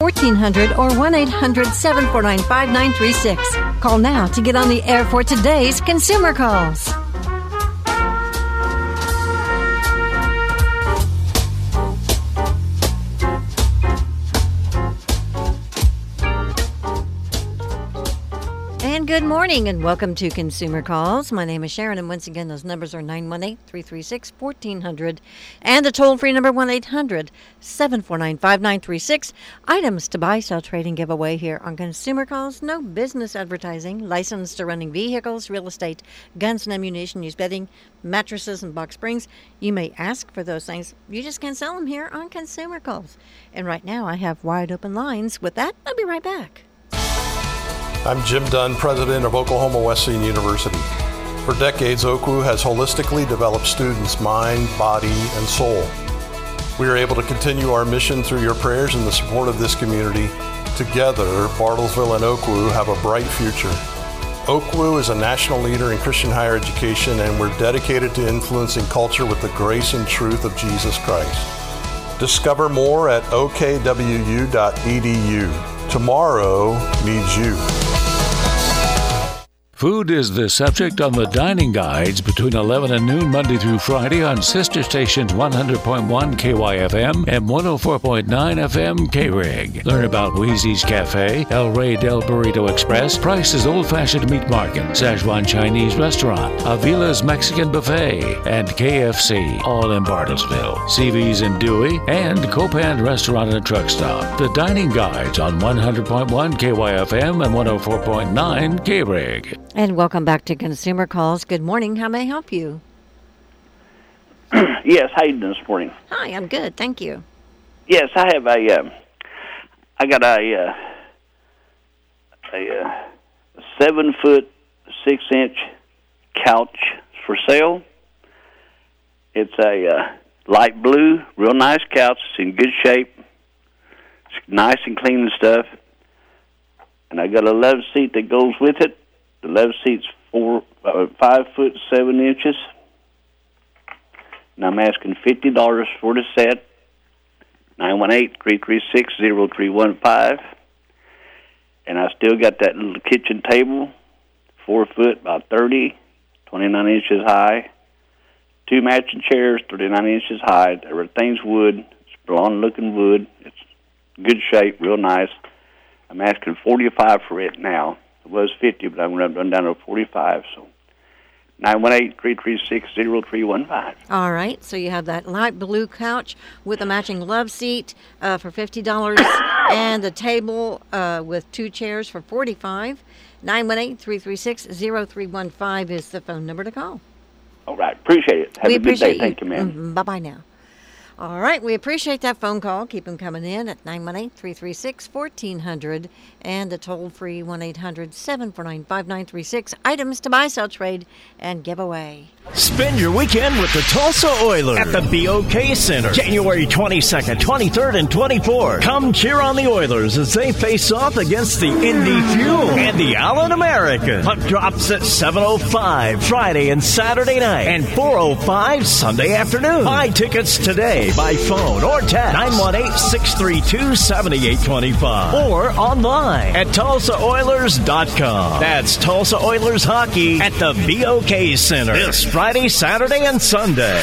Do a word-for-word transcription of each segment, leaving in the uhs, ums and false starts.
fourteen hundred or one eight hundred seven four nine five nine three six. Call now to get on the air for today's Consumer Calls. And good morning and welcome to Consumer Calls. My name is Sharon, and once again, those numbers are nine one eight, three three six, one four zero zero and the toll-free number one eight hundred seven four nine five nine three six. Items to buy, sell, trade, and give away here on Consumer Calls. No business advertising, licensed to running vehicles, real estate, guns and ammunition, used bedding, mattresses, and box springs. You may ask for those things. You just can't sell them here on Consumer Calls. And right now, I have wide open lines. With that, I'll be right back. I'm Jim Dunn, president of Oklahoma Wesleyan University. For decades, O C W has holistically developed students' mind, body, and soul. We are able to continue our mission through your prayers and the support of this community. Together, Bartlesville and O C W have a bright future. O C W is a national leader in Christian higher education, and we're dedicated to influencing culture with the grace and truth of Jesus Christ. Discover more at o k w u dot e d u. Tomorrow needs you. Food is the subject on the dining guides between eleven and noon Monday through Friday on sister stations one hundred point one K Y F M and one oh four point nine F M K-Rig. Learn about Wheezy's Cafe, El Rey del Burrito Express, Price's Old Fashioned Meat Market, Szechuan Chinese Restaurant, Avila's Mexican Buffet, and K F C, all in Bartlesville. C V's in Dewey, and Copan Restaurant and Truck Stop. The dining guides on one hundred point one K Y F M and one oh four point nine K-Rig. And welcome back to Consumer Calls. Good morning. How may I help you? Yes, how you doing this morning? Hi, I'm good. Thank you. Yes, I have a, uh, I got a, uh, a, uh, seven foot, six inch couch for sale. It's a uh, light blue, real nice couch. It's in good shape. It's nice and clean and stuff. And I got a love seat that goes with it. The love seat's four, uh, five foot seven inches, and I'm asking fifty dollars for the set. Nine one eight three three six zero three one five, and I still got that little kitchen table, four foot about thirty, twenty nine inches high. Two matching chairs, thirty nine inches high. Everything's wood. It's blonde looking wood. It's good shape, real nice. I'm asking forty five for it now. It was fifty, but I'm going to run down to forty-five. So nine one eight three three six zero three one five. All right. So you have that light blue couch with a matching love seat uh, for fifty dollars and a table uh, with two chairs for forty-five dollars. nine one eight three three six zero three one five is the phone number to call. All right. Appreciate it. Have we a good day. You. Thank you, ma'am. Mm-hmm. Bye-bye now. All right, we appreciate that phone call. Keep them coming in at nine one eight three three six one four zero zero and the toll-free one eight hundred seven four nine five nine three six. Items to buy, sell, trade, and give away. Spend your weekend with the Tulsa Oilers at the B O K Center, January twenty-second, twenty-third, and twenty-fourth. Come cheer on the Oilers as they face off against the Indy Fuel and the Allen American. Puck drops at seven oh five Friday and Saturday night and four oh five Sunday afternoon. Buy tickets today by phone or text nine one eight six three two seven eight two five or online at tulsa oilers dot com. That's Tulsa Oilers hockey at the B O K Center this Friday, Saturday, and Sunday.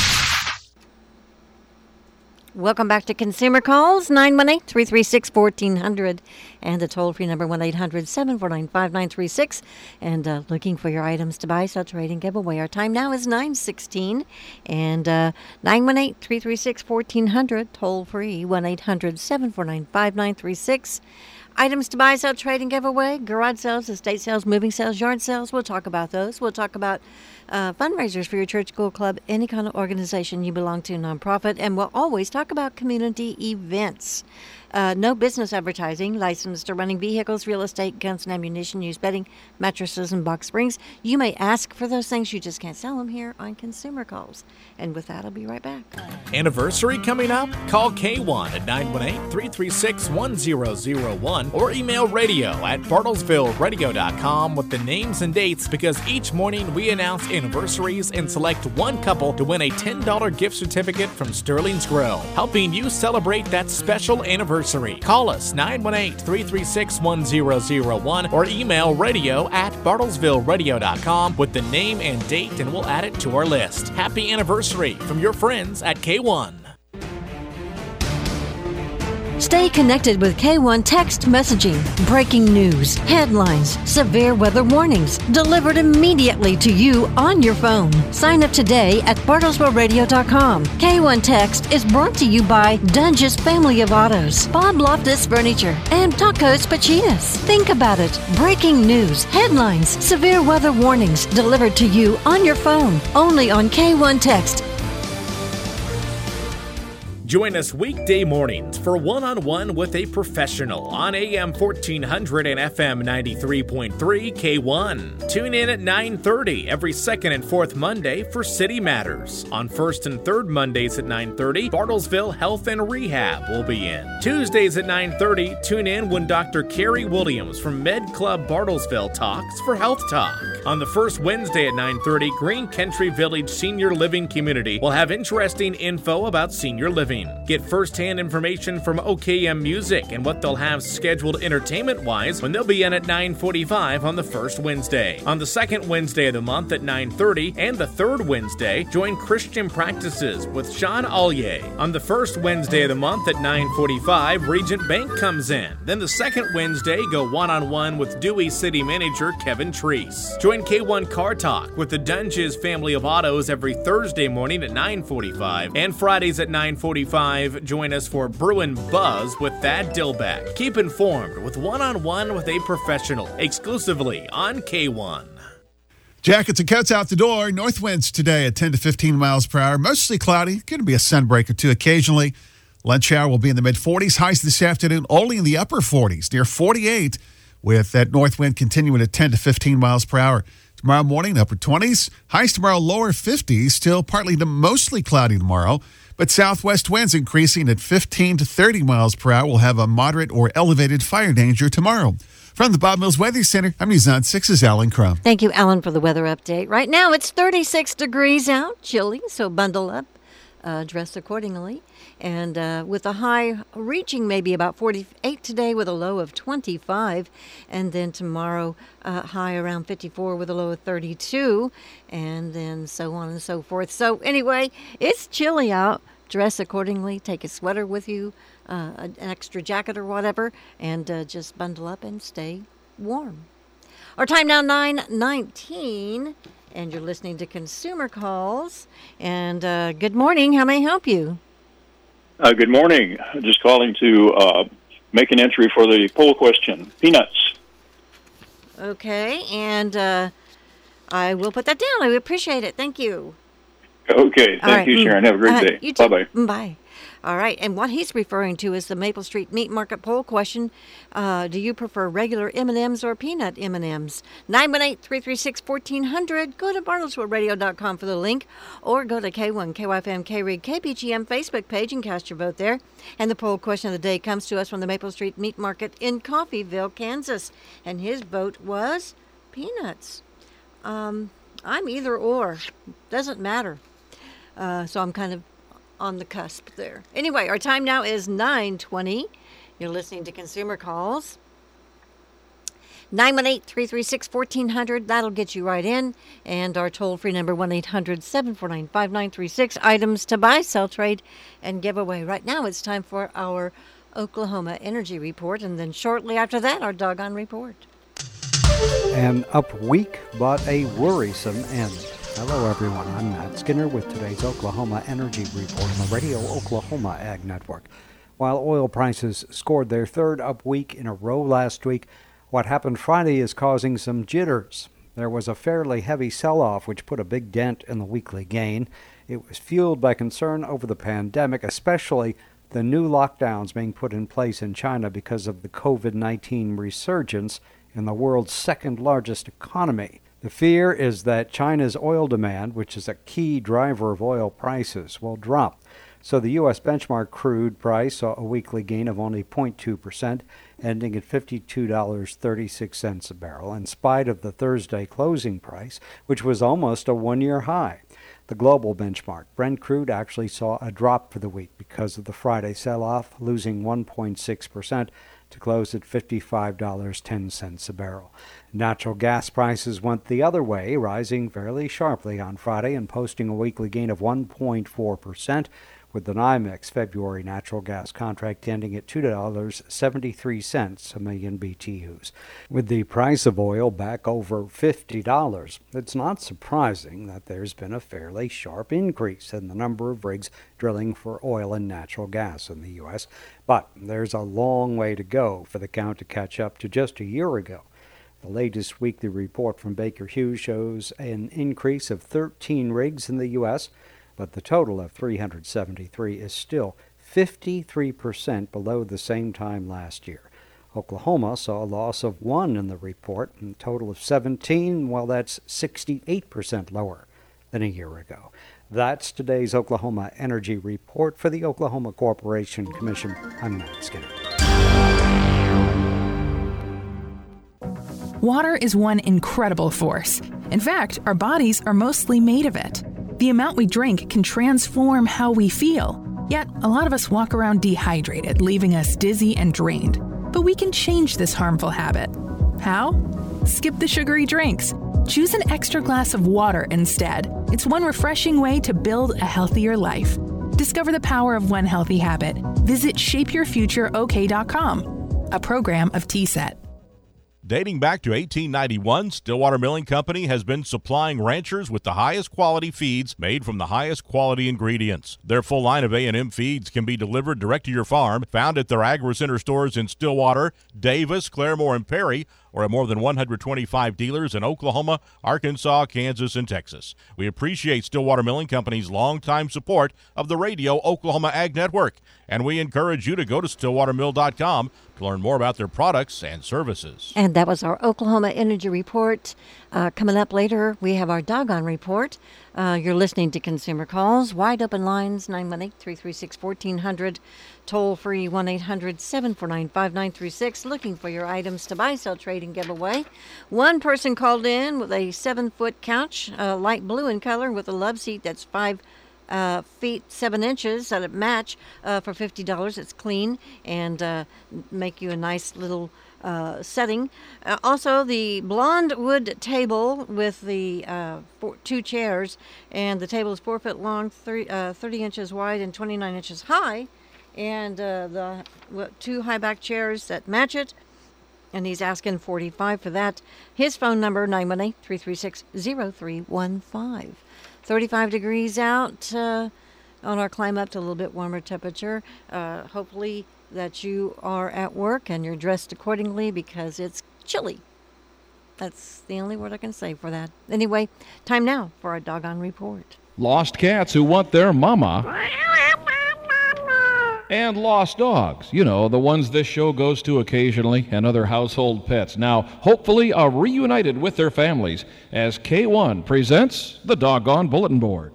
Welcome back to Consumer Calls, nine one eight three three six one four zero zero and the toll-free number one eight hundred seven four nine five nine three six. And uh, looking for your items to buy, sell, trade, and give away. Our time now is nine sixteen and uh, nine one eight three three six one four zero zero, toll-free one eight hundred seven four nine five nine three six. Items to buy, sell, trade, and give away, garage sales, estate sales, moving sales, yard sales. We'll talk about those. We'll talk about uh, fundraisers for your church, school, club, any kind of organization you belong to, nonprofit. And we'll always talk about community events. Uh, no business advertising, licensed to running vehicles, real estate, guns and ammunition, used bedding, mattresses, and box springs. You may ask for those things. You just can't sell them here on Consumer Calls. And with that, I'll be right back. Anniversary coming up? Call K one at nine one eight three three six one zero zero one or email radio at bartlesville radio dot com with the names and dates, because each morning we announce anniversaries and select one couple to win a ten dollars gift certificate from Sterling's Grill, helping you celebrate that special anniversary anniversary. Call us nine one eight, three three six, one zero zero one or email radio at bartlesville radio dot com with the name and date, and we'll add it to our list. Happy anniversary from your friends at K one. Stay connected with K one text messaging, breaking news, headlines, severe weather warnings, delivered immediately to you on your phone. Sign up today at bartlesville radio dot com. K one Text is brought to you by Dunge's Family of Autos, Bob Loftus Furniture, and Tacos Pachitas. Think about it. Breaking news, headlines, severe weather warnings, delivered to you on your phone. Only on K one Text. Join us weekday mornings for one-on-one with a professional on A M fourteen hundred and F M ninety-three point three K one. Tune in at nine thirty every second and fourth Monday for City Matters. On first and third Mondays at nine thirty, Bartlesville Health and Rehab will be in. Tuesdays at nine thirty, tune in when Doctor Carrie Williams from Med Club Bartlesville talks for Health Talk. On the first Wednesday at nine thirty, Green Country Village Senior Living Community will have interesting info about senior living. Get first-hand information from O K M Music and what they'll have scheduled entertainment-wise when they'll be in at nine forty-five on the first Wednesday. On the second Wednesday of the month at nine thirty and the third Wednesday, join Christian Practices with Sean Ollier. On the first Wednesday of the month at nine forty-five, Regent Bank comes in. Then the second Wednesday, go one-on-one with Dewey City Manager Kevin Treese. Join K one Car Talk with the Dunge's Family of Autos every Thursday morning at nine forty-five and Fridays at nine forty-five. Join us for Bruin Buzz with Thad Dillback. Keep informed with one-on-one with a professional exclusively on K one. Jackets and coats out the door. North winds today at ten to fifteen miles per hour. Mostly cloudy. Going to be a sunbreak or two occasionally. Lunch hour will be in the mid-forties. Highs this afternoon only in the upper forties, near forty-eight, with that north wind continuing at ten to fifteen miles per hour. Tomorrow morning, upper twenties. Highs tomorrow, lower fifties. Still partly to mostly cloudy tomorrow. But southwest winds increasing at fifteen to thirty miles per hour. We'll have a moderate or elevated fire danger tomorrow. From the Bob Mills Weather Center, I'm News on six's Alan Crum. Thank you, Alan, for the weather update. Right now, it's thirty-six degrees out, chilly, so bundle up, uh, dress accordingly. And uh, with a high reaching maybe about forty-eight today with a low of twenty-five. And then tomorrow, uh, high around fifty-four with a low of thirty-two. And then so on and so forth. So anyway, it's chilly out. Dress accordingly. Take a sweater with you, uh, an extra jacket or whatever, and uh, just bundle up and stay warm. Our time now, nine nineteen. And you're listening to Consumer Calls. And uh, good morning. How may I help you? Uh, good morning. Just calling to uh, make an entry for the poll question. Peanuts. Okay, and uh, I will put that down. I appreciate it. Thank you. Okay, thank right. you, Sharon. Have a great uh, day. You too. Bye-bye. Bye. All right, and what he's referring to is the Maple Street Meat Market poll question. Uh, do you prefer regular M and M's or peanut M and M's? nine one eight, three three six, one four zero zero. Go to bartlesville radio dot com for the link, or go to K one, K Y F M, K R I G, K P G M Facebook page and cast your vote there. And the poll question of the day comes to us from the Maple Street Meat Market in Coffeyville, Kansas. And his vote was peanuts. Um, I'm either or. Doesn't matter. Uh, so I'm kind of on the cusp there. Anyway, our time now is nine twenty. You're listening to Consumer Calls. nine one eight, three three six, one four zero zero. That'll get you right in. And our toll-free number, one eight hundred, seven four nine, five nine three six. Items to buy, sell, trade, and give away. Right now, it's time for our Oklahoma Energy Report. And then shortly after that, our Doggone Report. An up week, but a worrisome end. Hello, everyone. I'm Matt Skinner with today's Oklahoma Energy Report on the Radio Oklahoma Ag Network. While oil prices scored their third up week in a row last week, what happened Friday is causing some jitters. There was a fairly heavy sell-off, which put a big dent in the weekly gain. It was fueled by concern over the pandemic, especially the new lockdowns being put in place in China because of the covid nineteen resurgence in the world's second-largest economy. The fear is that China's oil demand, which is a key driver of oil prices, will drop. So the U S benchmark crude price saw a weekly gain of only zero point two percent, ending at fifty-two dollars and thirty-six cents a barrel, in spite of the Thursday closing price, which was almost a one-year high. The global benchmark, Brent crude, actually saw a drop for the week because of the Friday sell-off, losing one point six percent to close at fifty-five dollars and ten cents a barrel. Natural gas prices went the other way, rising fairly sharply on Friday and posting a weekly gain of one point four percent, with the NYMEX February natural gas contract ending at two dollars and seventy-three cents a million B T Us. With the price of oil back over fifty dollars, it's not surprising that there's been a fairly sharp increase in the number of rigs drilling for oil and natural gas in the U S. But there's a long way to go for the count to catch up to just a year ago. The latest weekly report from Baker Hughes shows an increase of thirteen rigs in the U S, but the total of three hundred seventy-three is still fifty-three percent below the same time last year. Oklahoma saw a loss of one in the report, and a total of seventeen, well, that's sixty-eight percent lower than a year ago. That's today's Oklahoma Energy Report. For the Oklahoma Corporation Commission, I'm Matt Skinner. Water is one incredible force. In fact, our bodies are mostly made of it. The amount we drink can transform how we feel. Yet, a lot of us walk around dehydrated, leaving us dizzy and drained. But we can change this harmful habit. How? Skip the sugary drinks. Choose an extra glass of water instead. It's one refreshing way to build a healthier life. Discover the power of one healthy habit. Visit shape your future o k dot com, a program of T S E T. Dating back to eighteen ninety-one, Stillwater Milling Company has been supplying ranchers with the highest quality feeds made from the highest quality ingredients. Their full line of A and M feeds can be delivered direct to your farm, found at their AgriCenter stores in Stillwater, Davis, Claremore, and Perry, or at more than one hundred twenty-five dealers in Oklahoma, Arkansas, Kansas, and Texas. We appreciate Stillwater Milling Company's longtime support of the Radio Oklahoma Ag Network, and we encourage you to go to stillwater mill dot com to learn more about their products and services. And that was our Oklahoma Energy Report. Uh, coming up later, we have our Doggone Report. Uh, you're listening to Consumer Calls. Wide open lines, nine one eight, three three six, one four zero zero. Toll free, one eight hundred, seven four nine, five nine three six. Looking for your items to buy, sell, trade, and give away. One person called in with a seven-foot couch, uh, light blue in color, with a love seat that's five Uh, feet seven inches that it match uh, for fifty dollars. It's clean and uh, make you a nice little uh, setting. Uh, also, the blonde wood table with the uh, four, two chairs, and the table is four foot long, thirty, uh, thirty inches wide, and twenty-nine inches high. And uh, the well, two high back chairs that match it. And he's asking forty-five for that. His phone number, nine one eight, three three six, zero three one five. thirty-five degrees out uh, on our climb up to a little bit warmer temperature. Uh, hopefully that you are at work and you're dressed accordingly because it's chilly. That's the only word I can say for that. Anyway, time now for our Doggone Report. Lost cats who want their mama. And lost dogs, you know, the ones this show goes to occasionally, and other household pets, now hopefully are reunited with their families as K one presents the Doggone Bulletin Board.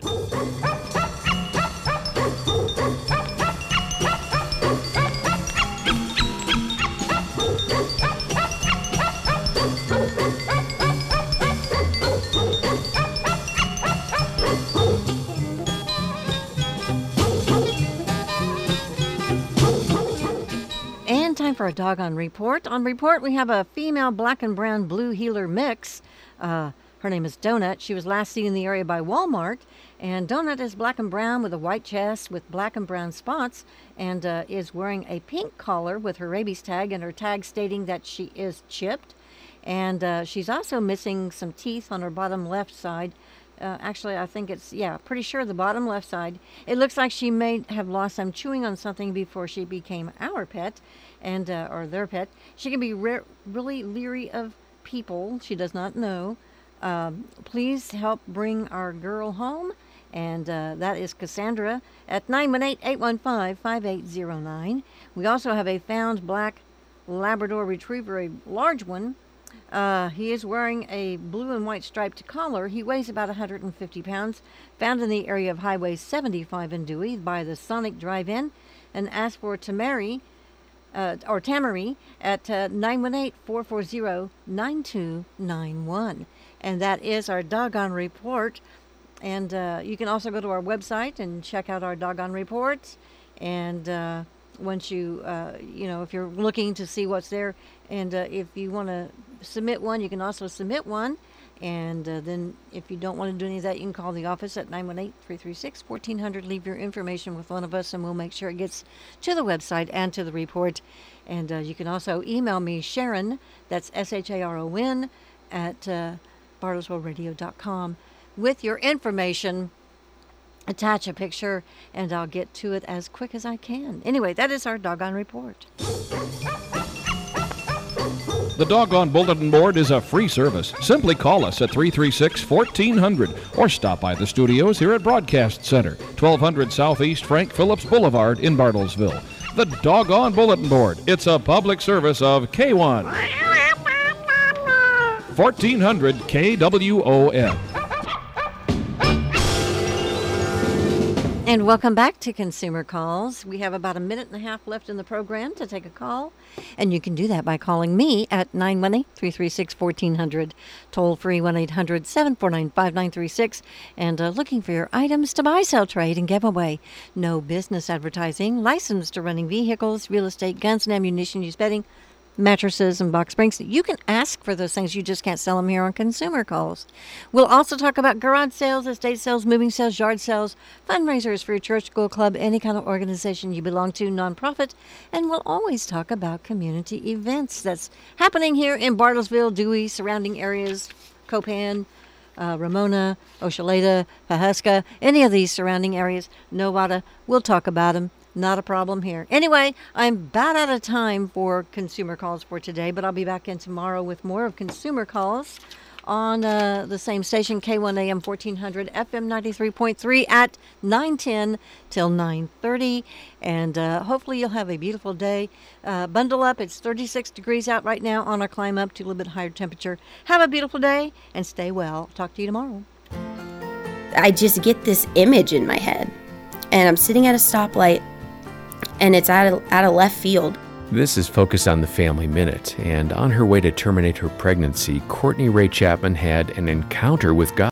For a Doggone Report. On Report, we have a female black and brown blue heeler mix. Uh, her name is Donut. She was last seen in the area by Walmart. And Donut is black and brown with a white chest with black and brown spots and uh, is wearing a pink collar with her rabies tag and her tag stating that she is chipped. And uh, she's also missing some teeth on her bottom left side. Uh, actually, I think it's, yeah, pretty sure the bottom left side. It looks like she may have lost some chewing on something before she became our pet, and uh, or their pet. She can be re- really leery of people she does not know. Um, please help bring our girl home, and uh, that is Cassandra at nine one eight, eight one five, five eight zero nine. We also have a found black Labrador Retriever, a large one. Uh, he is wearing a blue and white striped collar. He weighs about one hundred fifty pounds. Found in the area of Highway seventy-five in Dewey by the Sonic Drive-In. And ask for Tamari, uh, or Tamari at uh, nine one eight, four four zero, nine two nine one. And that is our Doggone Report. And uh, you can also go to our website and check out our doggone reports. And uh, once you, uh, you know, if you're looking to see what's there, and uh, if you want to submit one, you can also submit one. And uh, then if you don't want to do any of that, you can call the office at nine one eight, three three six, one four zero zero. Leave your information with one of us, and we'll make sure it gets to the website and to the report. And uh, you can also email me, Sharon, that's S H A R O N, at uh, bartlesville radio dot com with your information. Attach a picture, and I'll get to it as quick as I can. Anyway, that is our doggone report. The Doggone Bulletin Board is a free service. Simply call us at three three six, one four zero zero or stop by the studios here at Broadcast Center, twelve hundred Southeast Frank Phillips Boulevard in Bartlesville. The Doggone Bulletin Board. It's a public service of K one. fourteen hundred K W O N. And welcome back to Consumer Calls. We have about a minute and a half left in the program to take a call. And you can do that by calling me at nine one eight, three three six, one four zero zero. Toll free one eight hundred, seven four nine, five nine three six. And uh, looking for your items to buy, sell, trade, and give away. No business advertising. Licensed to running vehicles, real estate, guns and ammunition, used bedding, mattresses, and box springs. You can ask for those things. You just can't sell them here on Consumer Calls. We'll also talk about garage sales, estate sales, moving sales, yard sales, fundraisers for your church, school, club, any kind of organization you belong to, nonprofit. And we'll always talk about community events that's happening here in Bartlesville, Dewey, surrounding areas, Copan, uh, Ramona, Oshaleta, Pahuska, any of these surrounding areas, Nowata. We'll talk about them. Not a problem here. Anyway, I'm about out of time for Consumer Calls for today, but I'll be back in tomorrow with more of Consumer Calls on uh, the same station, K one A M fourteen hundred, F M ninety-three point three at nine ten till nine thirty. And uh, hopefully you'll have a beautiful day. Uh, bundle up. It's thirty-six degrees out right now on our climb up to a little bit higher temperature. Have a beautiful day and stay well. Talk to you tomorrow. I just get this image in my head, and I'm sitting at a stoplight, and it's out of, out of left field. This is Focus on the Family Minute, and on her way to terminate her pregnancy, Courtney Ray Chapman had an encounter with God.